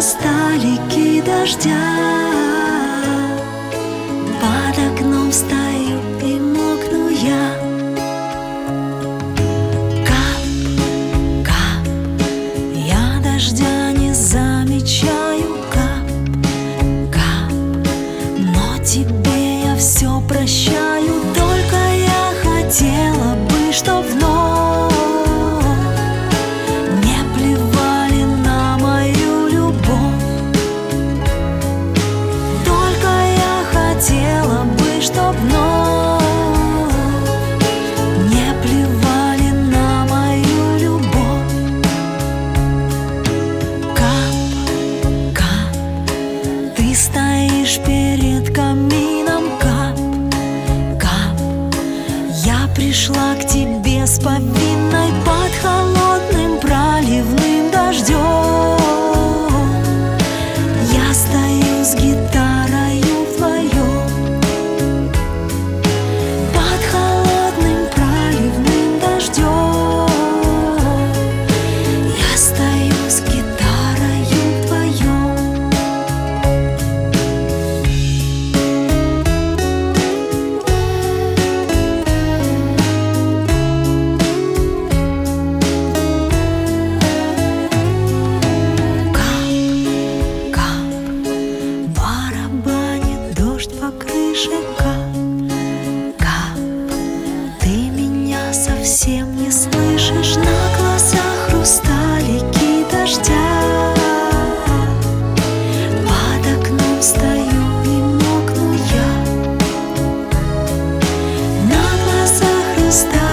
хрусталики дождя. Под окном стою и мокну я. Кап, кап, я дождя не замечаю. Кап, кап, но тебе я все прощаю. Только я хотела бы, чтоб вновь не плевали на мою любовь. Только я хотела бы, чтоб вновь не плевали на мою любовь. Кап, кап, ты стоишь перед камином. Кап, кап, я пришла к тебе с повинной под холодным проливным дождем. Я стою с гитарою вдвоем под холодным проливным дождем. Я стою с гитарою вдвоем. Барабанит дождь по крыше. Кап, кап, ты меня совсем не слышишь. На глазах хрусталики дождя. Под окном стою и мокну я. На глазах хрусталики